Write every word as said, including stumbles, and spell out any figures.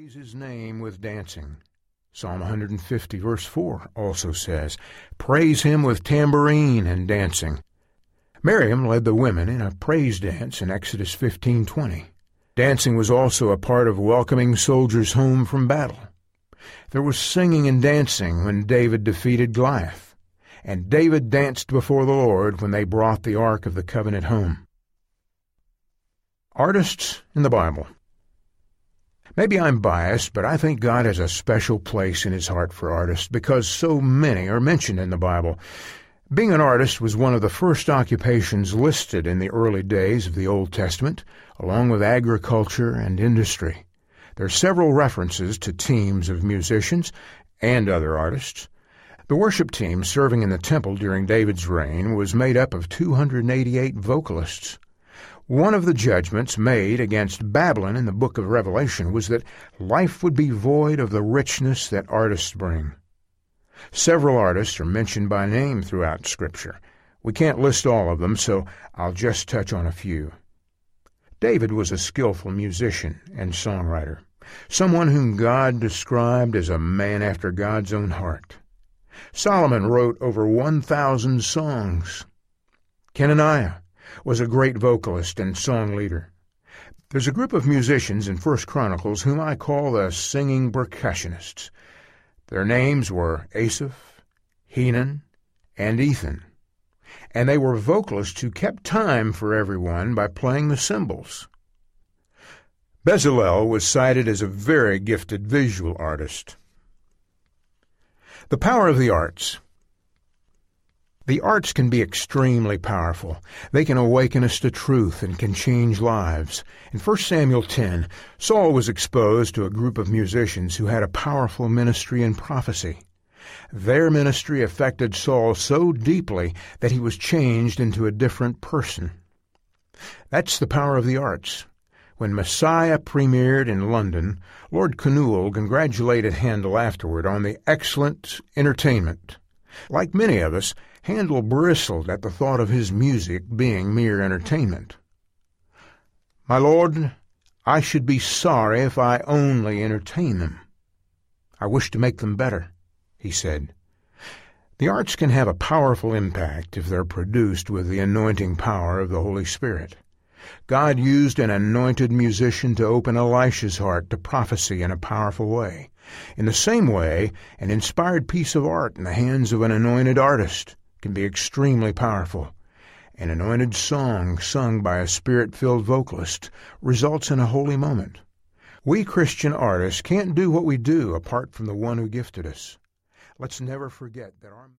Praise his name with dancing. Psalm one hundred fifty, verse four, also says, Praise him with tambourine and dancing. Miriam led the women in a praise dance in Exodus fifteen twenty. Dancing was also a part of welcoming soldiers home from battle. There was singing and dancing when David defeated Goliath, and David danced before the Lord when they brought the Ark of the Covenant home. Artists in the Bible. Maybe I'm biased, but I think God has a special place in his heart for artists because so many are mentioned in the Bible. Being an artist was one of the first occupations listed in the early days of the Old Testament, along with agriculture and industry. There are several references to teams of musicians and other artists. The worship team serving in the temple during David's reign was made up of two hundred eighty-eight vocalists. One of the judgments made against Babylon in the book of Revelation was that life would be void of the richness that artists bring. Several artists are mentioned by name throughout Scripture. We can't list all of them, so I'll just touch on a few. David was a skillful musician and songwriter, someone whom God described as a man after God's own heart. Solomon wrote over one thousand songs. Kenaniah was a great vocalist and song leader. There's a group of musicians in First Chronicles whom I call the singing percussionists. Their names were Asaph, Henan, and Ethan, and they were vocalists who kept time for everyone by playing the cymbals. Bezalel was cited as a very gifted visual artist. The power of the arts. The arts can be extremely powerful. They can awaken us to truth and can change lives. In First Samuel ten, Saul was exposed to a group of musicians who had a powerful ministry in prophecy. Their ministry affected Saul so deeply that he was changed into a different person. That's the power of the arts. When Messiah premiered in London, Lord Canute congratulated Handel afterward on the excellent entertainment. Like many of us, Handel bristled at the thought of his music being mere entertainment. My lord, I should be sorry if I only entertain them. I wish to make them better, he said. The arts can have a powerful impact if they're produced with the anointing power of the Holy Spirit. God used an anointed musician to open Elisha's heart to prophecy in a powerful way. In the same way, an inspired piece of art in the hands of an anointed artist can be extremely powerful. An anointed song sung by a Spirit-filled vocalist results in a holy moment. We Christian artists can't do what we do apart from the one who gifted us. Let's never forget that our